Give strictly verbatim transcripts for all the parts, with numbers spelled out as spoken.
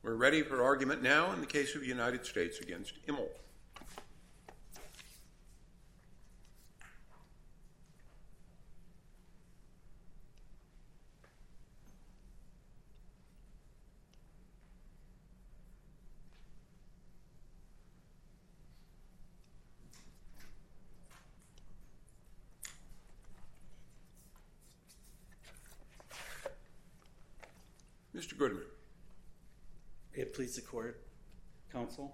We're ready for argument now in the case of United States against Immel. Mister Goodman. May it please the court, counsel.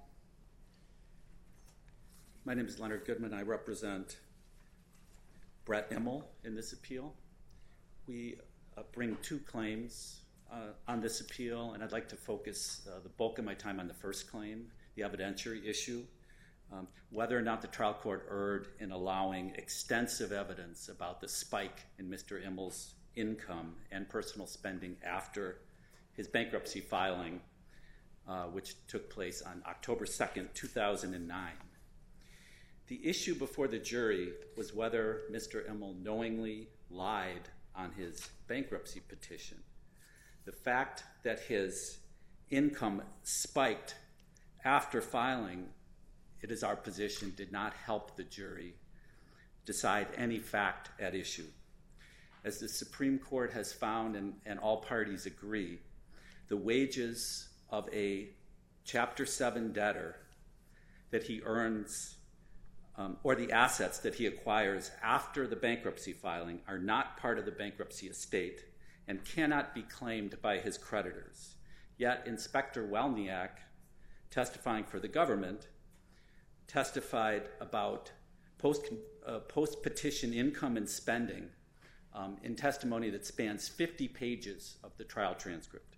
My name is Leonard Goodman. I represent Brett Immel in this appeal. We uh, bring two claims uh, on this appeal, and I'd like to focus uh, the bulk of my time on the first claim, the evidentiary issue, um, whether or not the trial court erred in allowing extensive evidence about the spike in Mister Immel's income and personal spending after his bankruptcy filing, uh, which took place on October second, two thousand nine. The issue before the jury was whether Mister Immel knowingly lied on his bankruptcy petition. The fact that his income spiked after filing, it is our position, did not help the jury decide any fact at issue. As the Supreme Court has found, and, and all parties agree, the wages of a Chapter seven debtor that he earns, um, or the assets that he acquires after the bankruptcy filing, are not part of the bankruptcy estate and cannot be claimed by his creditors. Yet Inspector Welniak, testifying for the government, testified about post, uh, post-petition income and spending um, in testimony that spans fifty pages of the trial transcript,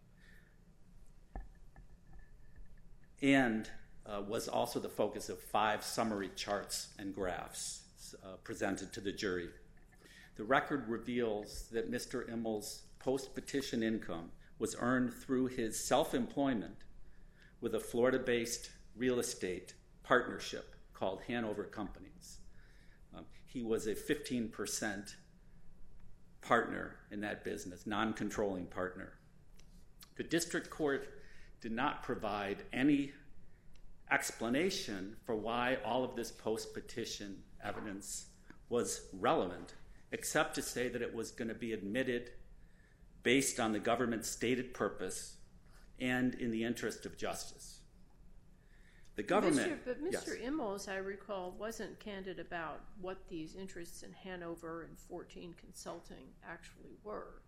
and uh, was also the focus of five summary charts and graphs uh, presented to the jury. The record reveals that Mister Immel's post-petition income was earned through his self-employment with a Florida-based real estate partnership called Hanover Companies. Um, he was a fifteen percent partner in that business, non-controlling partner. The district court did not provide any explanation for why all of this post-petition evidence was relevant, except to say that it was going to be admitted based on the government's stated purpose and in the interest of justice. The government... Mister But Mister Yes. Immel, as I recall, wasn't candid about what these interests in Hanover and fourteen Consulting actually were.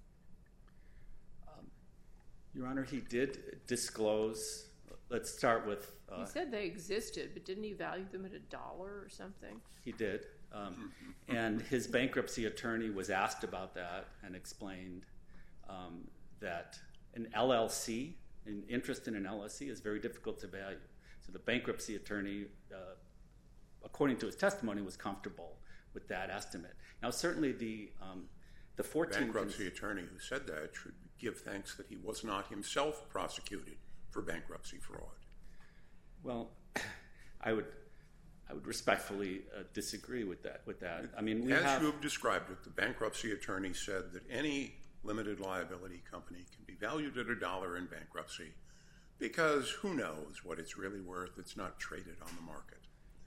Um, Your Honor, he did disclose... Let's start with... Uh, he said they existed, but didn't he value them at a dollar or something? He did. Um, and his bankruptcy attorney was asked about that and explained um, that an L L C, an interest in an L L C, is very difficult to value. So the bankruptcy attorney, uh, according to his testimony, was comfortable with that estimate. Now, certainly the um, the fourteen... The bankruptcy attorney who said that should give thanks that he was not himself prosecuted for bankruptcy fraud. Well, I would... I would respectfully uh, disagree with that. With that, I mean, we as have, you have described it, the bankruptcy attorney said that any limited liability company can be valued at a dollar in bankruptcy because who knows what it's really worth? It's not traded on the market.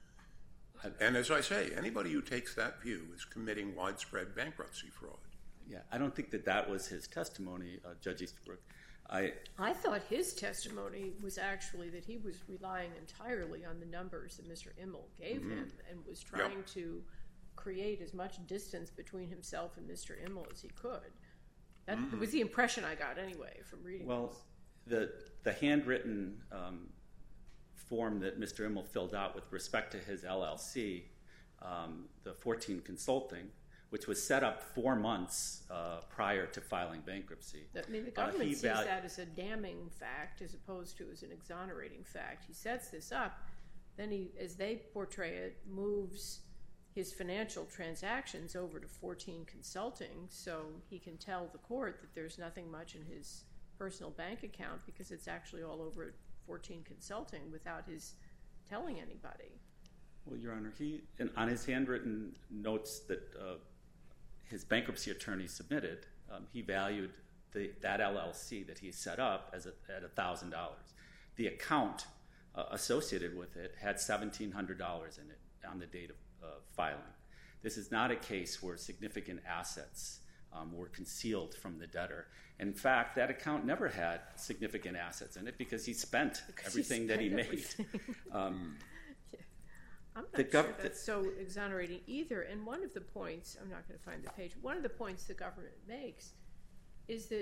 I, and as I say, anybody who takes that view is committing widespread bankruptcy fraud. Yeah, I don't think that that was his testimony, uh, Judge Easterbrook. I, I thought his testimony was actually that he was relying entirely on the numbers that Mister Immel gave mm-hmm. him and was trying yep. to create as much distance between himself and Mister Immel as he could. That mm-hmm. was the impression I got anyway from reading well, this. the the handwritten um, form that Mister Immel filled out with respect to his L L C, um, the fourteen Consulting, which was set up four months uh, prior to filing bankruptcy. I mean, the government uh, sees val- that as a damning fact as opposed to as an exonerating fact. He sets this up, then he, as they portray it, moves his financial transactions over to fourteen Consulting so he can tell the court that there's nothing much in his personal bank account because it's actually all over at fourteen Consulting without his telling anybody. Well, Your Honor, he, in, on his handwritten notes that uh, his bankruptcy attorney submitted, um, he valued the, that L L C that he set up as a, at one thousand dollars. The account uh, associated with it had seventeen hundred dollars in it on the date of uh, filing. This is not a case where significant assets um, were concealed from the debtor. In fact, that account never had significant assets in it because he spent because everything he that he spent made. um, yeah. I'm not the sure gov- that's so exonerating either. And one of the points, I'm not going to find the page, one of the points the government makes is that,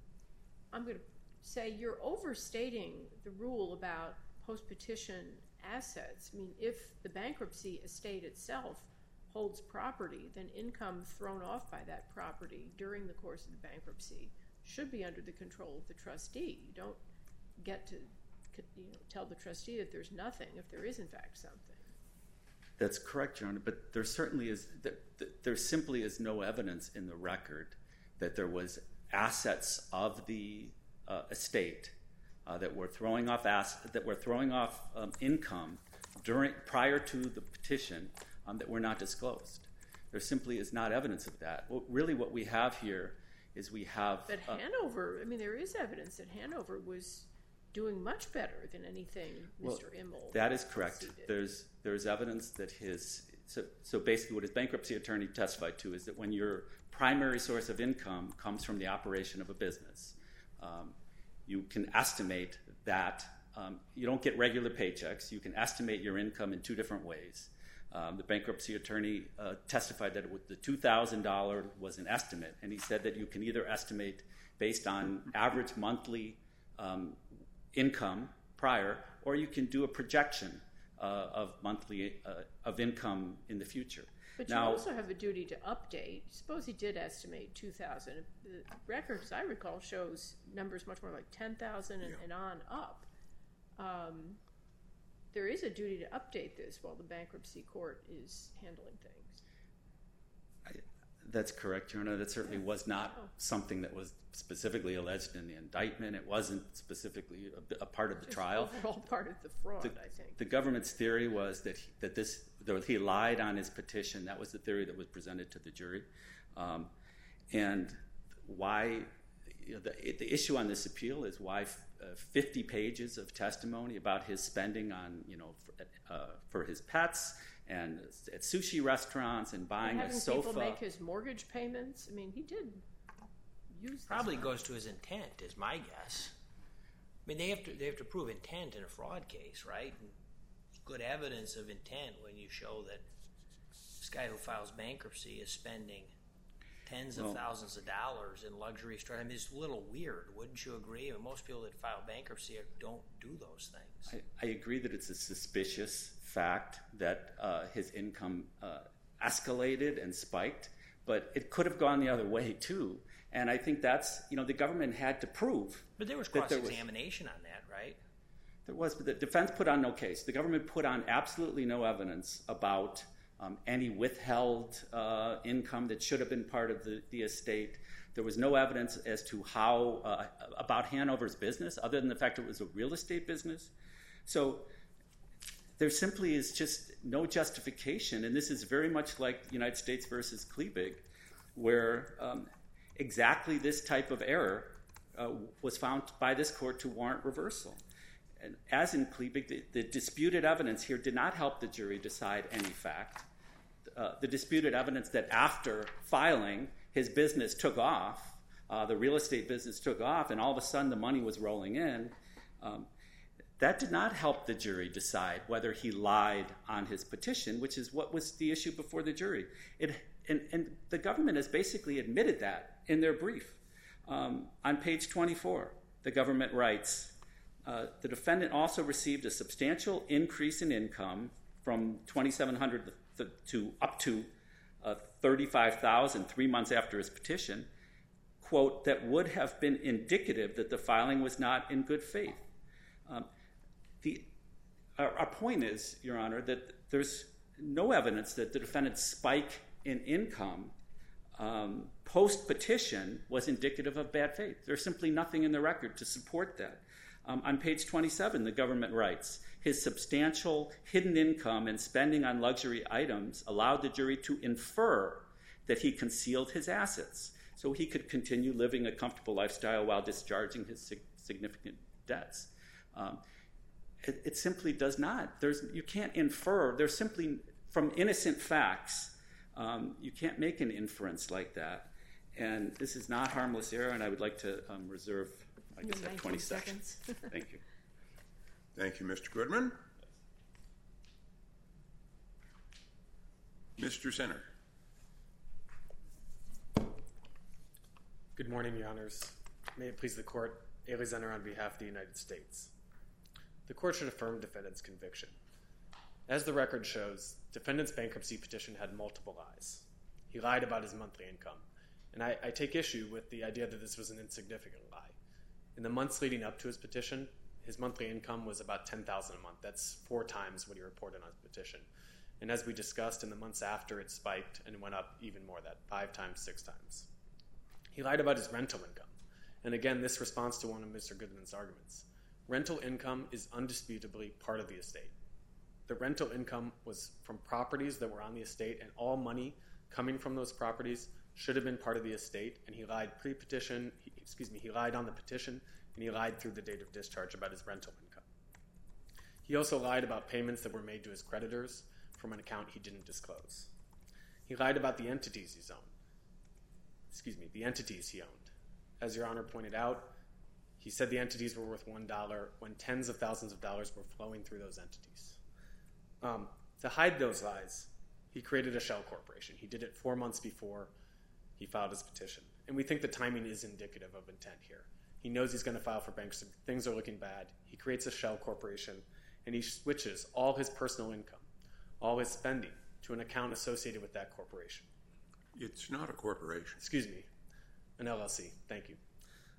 I'm going to say, you're overstating the rule about post-petition assets. I mean, if the bankruptcy estate itself holds property, then income thrown off by that property during the course of the bankruptcy should be under the control of the trustee. You don't get to you know, tell the trustee that there's nothing if there is in fact something. That's correct, Your Honor, but there certainly is, there, there simply is no evidence in the record that there was assets of the uh, estate uh, that were throwing off ass- that were throwing off um, income during prior to the petition um, that were not disclosed. There simply is not evidence of that. Well, really, what we have here is we have. But uh, Hanover, I mean, there is evidence that Hanover was doing much better than anything Mister Well, Immel. that is correct. conceded. There's there's evidence that his so so basically what his bankruptcy attorney testified to is that when your primary source of income comes from the operation of a business, um, you can estimate that um, you don't get regular paychecks. You can estimate your income in two different ways. Um, the bankruptcy attorney uh, testified that it was, the two thousand dollars was an estimate, and he said that you can either estimate based on average monthly um, income prior, or you can do a projection uh, of monthly uh, of income in the future. But now, you also have a duty to update. Suppose he did estimate two thousand. The record, as I recall, shows numbers much more like ten thousand and, Yeah. and on up. Um, there is a duty to update this while the bankruptcy court is handling things. I, that's correct, Your Honor. That certainly was not Oh. something that was specifically alleged in the indictment. It wasn't specifically a, a part of the Just trial. overall part of the fraud, The, I think. the government's theory was that he, that this that he lied on his petition. That was the theory that was presented to the jury, um, and why you know, the the issue on this appeal is why f- uh, fifty pages of testimony about his spending on you know for, uh, for his pets and at sushi restaurants and buying having a sofa. people make his mortgage payments. I mean, he did use this Probably money. goes to his intent, is my guess. I mean, they have to they have to prove intent in a fraud case, right? And good evidence of intent when you show that this guy who files bankruptcy is spending tens of Well, thousands of dollars in luxury stores. I mean, it's a little weird, wouldn't you agree? I mean, most people that file bankruptcy don't do those things. I, I agree that it's a suspicious fact that uh, his income uh, escalated and spiked, but it could have gone the other way too. And I think that's, you know, the government had to prove. But there was that there was- cross-examination on that, right? There was, but the defense put on no case. The government put on absolutely no evidence about um, any withheld uh, income that should have been part of the, the estate. There was no evidence as to how, uh, about Hanover's business, other than the fact it was a real estate business. So there simply is just no justification, and this is very much like United States versus Klebig, where um, exactly this type of error uh, was found by this court to warrant reversal. And as in Klebig, the, the disputed evidence here did not help the jury decide any fact. Uh, the disputed evidence that after filing, his business took off, uh, the real estate business took off, and all of a sudden the money was rolling in, um, that did not help the jury decide whether he lied on his petition, which is what was the issue before the jury. It, and, and the government has basically admitted that in their brief. Um, on page twenty-four, the government writes, Uh, the defendant also received a substantial increase in income from twenty-seven hundred dollars to, to up to uh, thirty-five thousand dollars three months after his petition, quote, that would have been indicative that the filing was not in good faith. Um, the, our, our point is, Your Honor, that there's no evidence that the defendant's spike in income um, post-petition was indicative of bad faith. There's simply nothing in the record to support that. Um, on page twenty-seven, the government writes, his substantial hidden income and spending on luxury items allowed the jury to infer that he concealed his assets. so he could continue living a comfortable lifestyle while discharging his sig- significant debts. Um, it, it simply does not. There's, you can't infer. There's simply, from innocent facts, um, you can't make an inference like that. And this is not harmless error, and I would like to um, reserve, I guess, I have twenty seconds. Thank you. Thank you, Mister Goodman. Mister Zinner. Good morning, Your Honors. May it please the Court, Ailey Zinner on behalf of the United States. The Court should affirm defendant's conviction. As the record shows, defendant's bankruptcy petition had multiple lies. He lied about his monthly income, and I, I take issue with the idea that this was an insignificant lie. In the months leading up to his petition, his monthly income was about ten thousand dollars a month. That's four times what he reported on his petition. And as we discussed, in the months after, it spiked and went up even more, that five times, six times. He lied about his rental income. And again, this responds to one of Mister Goodman's arguments. Rental income is undisputably part of the estate. The rental income was from properties that were on the estate, and all money coming from those properties should have been part of the estate, and he lied pre-petition, he, excuse me, he lied on the petition, and he lied through the date of discharge about his rental income. He also lied about payments that were made to his creditors from an account he didn't disclose. He lied about the entities he's owned. Excuse me, the entities he owned. As Your Honor pointed out, he said the entities were worth one dollar when tens of thousands of dollars were flowing through those entities. Um, to hide those lies, he created a shell corporation. He did it four months before he filed his petition. And we think the timing is indicative of intent here. He knows he's going to file for bankruptcy. Things are looking bad. He creates a shell corporation, and he switches all his personal income, all his spending, to an account associated with that corporation. It's not a corporation. Excuse me, an L L C. Thank you.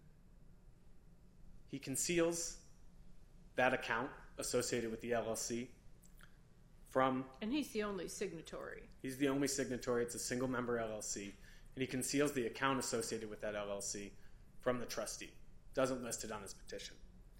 He conceals that account associated with the L L C from... And he's the only signatory. He's the only signatory. It's a single-member L L C. And he conceals the account associated with that L L C from the trustee. Doesn't list it on his petition.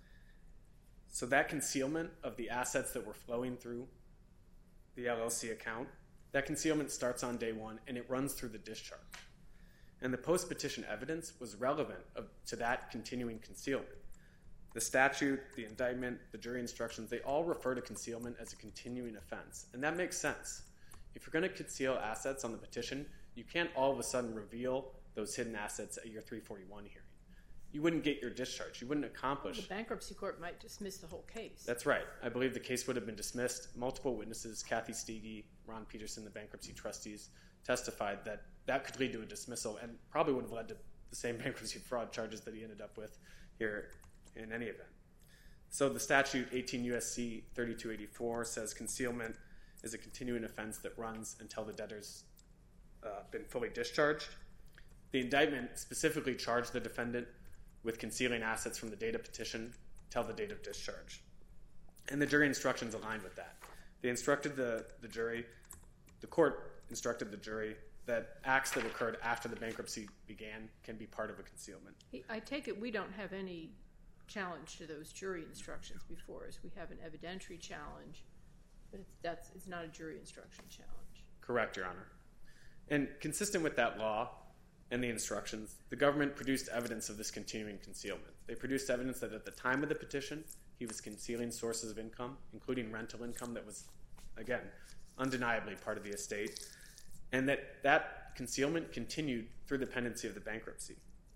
So that concealment of the assets that were flowing through the L L C account, that concealment starts on day one, and it runs through the discharge. And the post-petition evidence was relevant of, to that continuing concealment. The statute, the indictment, the jury instructions, they all refer to concealment as a continuing offense. And that makes sense. If you're going to conceal assets on the petition, you can't all of a sudden reveal those hidden assets at your three forty-one hearing. You wouldn't get your discharge. You wouldn't accomplish... Well, the bankruptcy court might dismiss the whole case. That's right. I believe the case would have been dismissed. Multiple witnesses, Kathy Steege, Ron Peterson, the bankruptcy trustees, testified that that could lead to a dismissal and probably would have led to the same bankruptcy fraud charges that he ended up with here in any event. So the statute, eighteen U S C thirty-two eighty-four, says concealment is a continuing offense that runs until the debtor's uh, been fully discharged. The indictment specifically charged the defendant with concealing assets from the date of petition till the date of discharge. And the jury instructions aligned with that. They instructed the, the jury, the court instructed the jury that acts that occurred after the bankruptcy began can be part of a concealment. I take it we don't have any challenge to those jury instructions before us. We have an evidentiary challenge, but it's, that's, it's not a jury instruction challenge. Correct, Your Honor. And consistent with that law and the instructions, the government produced evidence of this continuing concealment. They produced evidence that at the time of the petition, he was concealing sources of income, including rental income that was, again, undeniably part of the estate, and that that concealment continued through the pendency of the bankruptcy.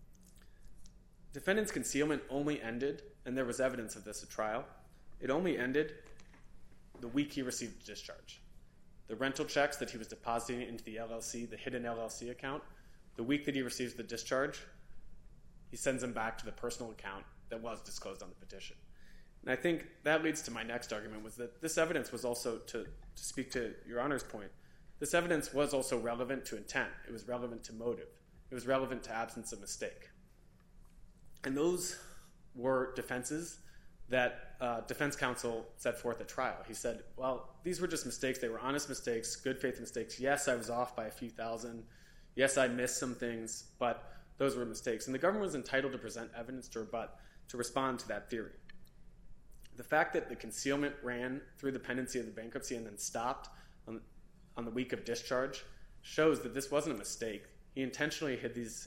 Defendant's concealment only ended, and there was evidence of this at trial, it only ended the week he received discharge. The rental checks that he was depositing into the L L C, the hidden L L C account, the week that he receives the discharge, he sends them back to the personal account that was disclosed on the petition. And I think that leads to my next argument, was that this evidence was also, to, to speak to Your Honor's point, this evidence was also relevant to intent. It was relevant to motive. It was relevant to absence of mistake. And those were defenses that uh, defense counsel set forth at trial. He said, well, these were just mistakes. They were honest mistakes, good faith mistakes. Yes, I was off by a few thousand. Yes, I missed some things, but those were mistakes. And the government was entitled to present evidence to rebut, to respond to that theory. The fact that the concealment ran through the pendency of the bankruptcy and then stopped on, on the week of discharge shows that this wasn't a mistake. He intentionally hid these,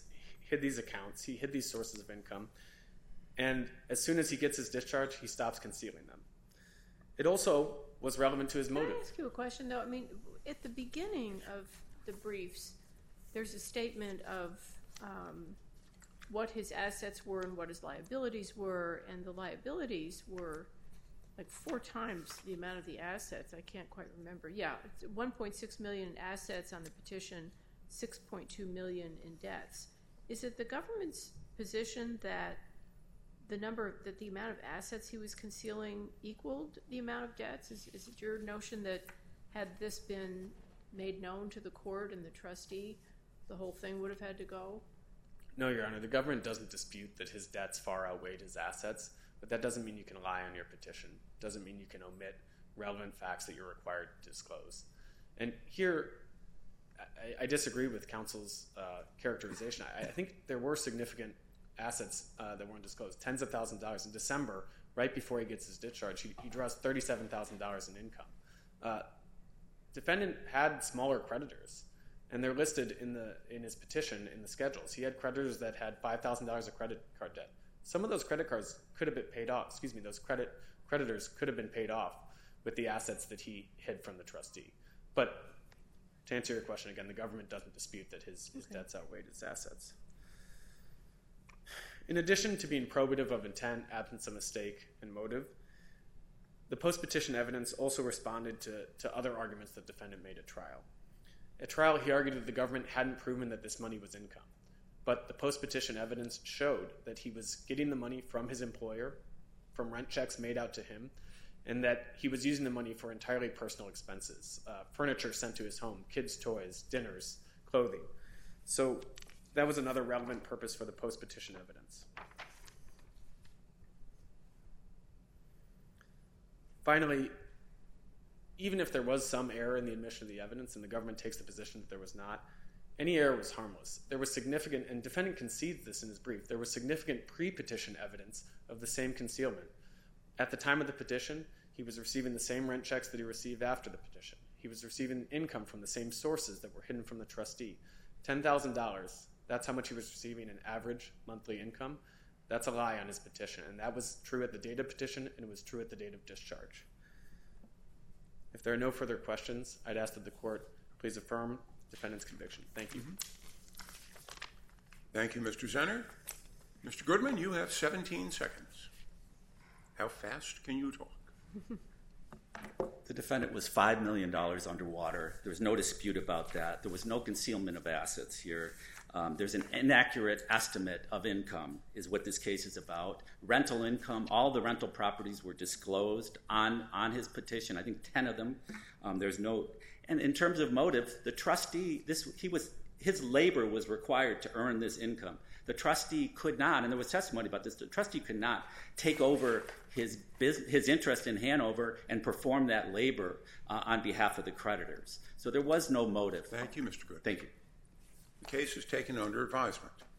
hid these accounts, he hid these sources of income, and as soon as he gets his discharge, he stops concealing them. It also was relevant to his motive. Can I ask you a question, though? I mean, at the beginning of the briefs, there's a statement of um, what his assets were and what his liabilities were, and the liabilities were like four times the amount of the assets. I can't quite remember. Yeah, it's one point six million in assets on the petition, six point two million in debts. Is it the government's position that the number, that the amount of assets he was concealing equaled the amount of debts? Is, is it your notion that had this been made known to the court and the trustee, the whole thing would have had to go? No, Your Honor. The government doesn't dispute that his debts far outweighed his assets, but that doesn't mean you can lie on your petition. It doesn't mean you can omit relevant facts that you're required to disclose. And here, I, I disagree with counsel's uh, characterization. I, I think there were significant assets uh, that weren't disclosed, tens of thousands of dollars. In December, right before he gets his discharge, he, he draws thirty-seven thousand dollars in income. Uh, defendant had smaller creditors, and they're listed in the in his petition in the schedules. He had creditors that had five thousand dollars of credit card debt. Some of those credit cards could have been paid off. Excuse me, those credit creditors could have been paid off with the assets that he hid from the trustee. But to answer your question again, the government doesn't dispute that his, his okay. debts outweighed his assets. In addition to being probative of intent, absence of mistake, and motive, the post-petition evidence also responded to, to other arguments the defendant made at trial. At trial, he argued that the government hadn't proven that this money was income, but the post-petition evidence showed that he was getting the money from his employer, from rent checks made out to him, and that he was using the money for entirely personal expenses, uh, furniture sent to his home, kids' toys, dinners, clothing. So that was another relevant purpose for the post-petition evidence. Finally, even if there was some error in the admission of the evidence and the government takes the position that there was not, any error was harmless. There was significant, and defendant concedes this in his brief, there was significant pre-petition evidence of the same concealment. At the time of the petition, he was receiving the same rent checks that he received after the petition. He was receiving income from the same sources that were hidden from the trustee. ten thousand dollars, that's how much he was receiving in average monthly income. That's a lie on his petition, and that was true at the date of petition, and it was true at the date of discharge. If there are no further questions, I'd ask that the court please affirm defendant's conviction. Thank you. Mm-hmm. Thank you, Mister Zenner. Mister Goodman, you have seventeen seconds. How fast can you talk? The defendant was five million dollars underwater. There was no dispute about that. There was no concealment of assets here. Um, there's an inaccurate estimate of income is what this case is about. Rental income, all the rental properties were disclosed on, on his petition, I think ten of them. Um, there's no, and in terms of motive, the trustee, this he was his labor was required to earn this income. The trustee could not, and there was testimony about this, the trustee could not take over his business, his interest in Hanover and perform that labor uh, on behalf of the creditors. So there was no motive. Thank you, Mister Goodman. Thank you. The case is taken under advisement.